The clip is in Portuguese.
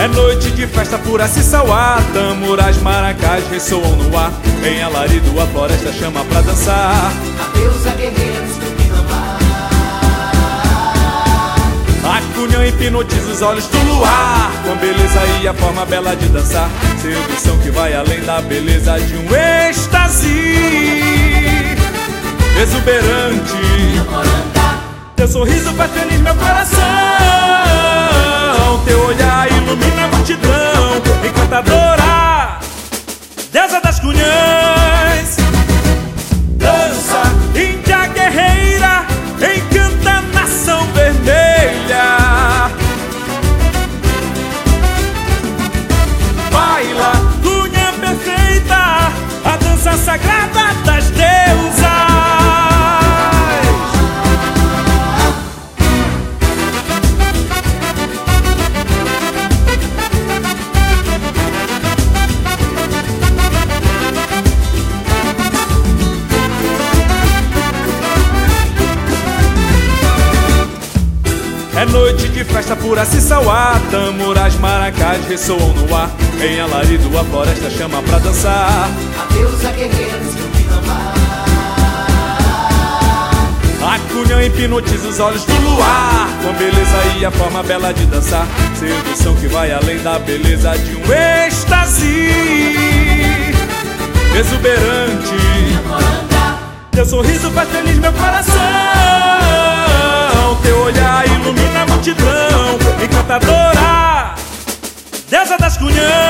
noite de festa pura Cissauá, tamuras, maracás ressoam no ar. Em alarido a floresta chama pra dançar. A deusa guerreira dos Tupinambá. A cunhã hipnotiza os olhos do luar, com a beleza e a forma bela de dançar. Sedução que vai além da beleza de um êxtase exuberante. Teu sorriso faz feliz meu coração, teu olhar ilumina a multidão. Encantadora, deusa das cunhãs, dança, índia guerreira, encanta a nação vermelha. Baila, cunhã perfeita, a dança sagrada das deusas. É noite de festa pura Cissauá, tamuras, maracás ressoam no ar. Em alarido a floresta chama pra dançar. A deusa guerreira dos Tupinambá. A cunhã hipnotiza os olhos do luar, com a beleza e a forma bela de dançar. Sedução que vai além da beleza de um êxtase exuberante. Teu sorriso faz feliz meu coração, teu olhar ilumina a multidão. Encantadora, deusa das cunhãs.